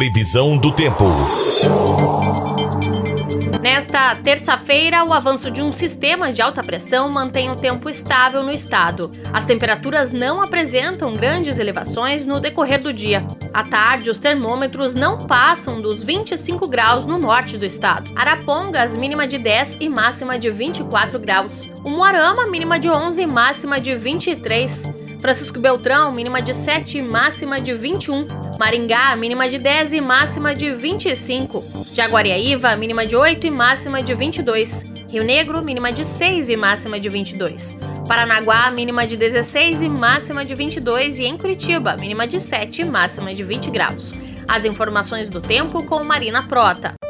Previsão do tempo. Nesta terça-feira, o avanço de um sistema de alta pressão mantém o tempo estável no estado. As temperaturas não apresentam grandes elevações no decorrer do dia. À tarde, os termômetros não passam dos 25 graus no norte do estado. Arapongas, mínima de 10 e máxima de 24 graus. Umuarama, mínima de 11 e máxima de 23. Francisco Beltrão, mínima de 7 e máxima de 21. Maringá, mínima de 10 e máxima de 25. Jaguariaíva, mínima de 8 e máxima de 22. Rio Negro, mínima de 6 e máxima de 22. Paranaguá, mínima de 16 e máxima de 22. E em Curitiba, mínima de 7 e máxima de 20 graus. As informações do tempo com Marina Prota.